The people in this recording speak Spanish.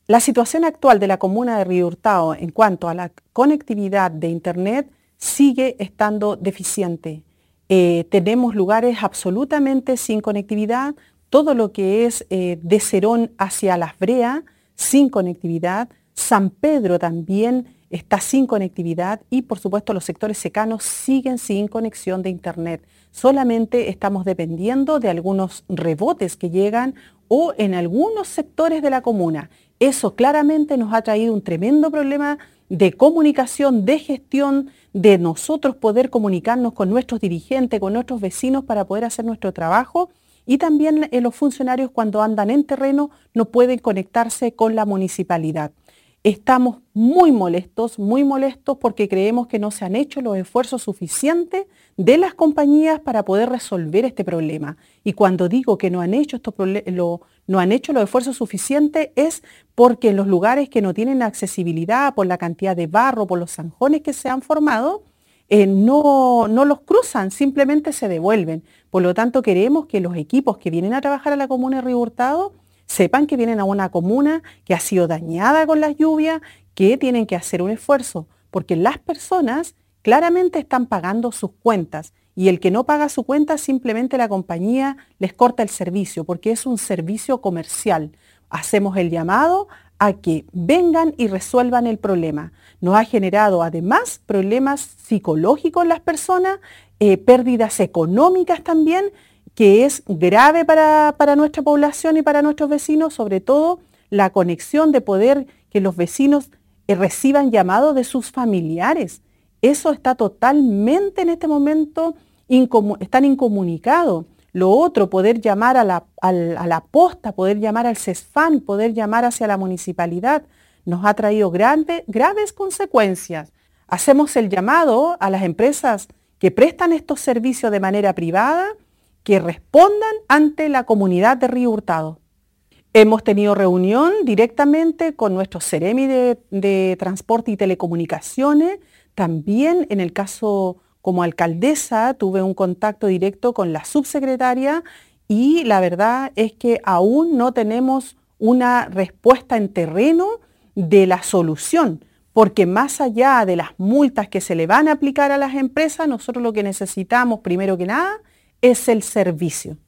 La situación actual de la comuna de Río Hurtado en cuanto a la conectividad de Internet sigue estando deficiente. Tenemos lugares absolutamente sin conectividad, todo lo que es de Cerón hacia Las Breas sin conectividad, San Pedro también está sin conectividad y por supuesto los sectores secanos siguen sin conexión de Internet. Solamente estamos dependiendo de algunos rebotes que llegan o en algunos sectores de la comuna. Eso claramente nos ha traído un tremendo problema de comunicación, de gestión, de nosotros poder comunicarnos con nuestros dirigentes, con nuestros vecinos para poder hacer nuestro trabajo. Y también los funcionarios cuando andan en terreno no pueden conectarse con la municipalidad. Estamos muy molestos porque creemos que no se han hecho los esfuerzos suficientes de las compañías para poder resolver este problema. Y cuando digo que no han hecho no han hecho los esfuerzos suficientes es porque en los lugares que no tienen accesibilidad por la cantidad de barro, por los zanjones que se han formado, no los cruzan, simplemente se devuelven. Por lo tanto, queremos que los equipos que vienen a trabajar a la comuna de Río Hurtado sepan que vienen a una comuna que ha sido dañada con las lluvias, que tienen que hacer un esfuerzo, porque las personas claramente están pagando sus cuentas y el que no paga su cuenta simplemente la compañía les corta el servicio, porque es un servicio comercial. Hacemos el llamado a que vengan y resuelvan el problema. Nos ha generado además problemas psicológicos en las personas, pérdidas económicas también, que es grave para nuestra población y para nuestros vecinos, sobre todo la conexión de poder que los vecinos reciban llamados de sus familiares. Eso está totalmente en este momento, están incomunicados. Lo otro, poder llamar a la posta, poder llamar al CESFAN, poder llamar hacia la municipalidad, nos ha traído graves consecuencias. Hacemos el llamado a las empresas que prestan estos servicios de manera privada, que respondan ante la comunidad de Río Hurtado. Hemos tenido reunión directamente con nuestro Seremi de Transporte y Telecomunicaciones. También en el caso como alcaldesa tuve un contacto directo con la subsecretaria y la verdad es que aún no tenemos una respuesta en terreno de la solución, porque más allá de las multas que se le van a aplicar a las empresas, nosotros lo que necesitamos primero que nada es el servicio.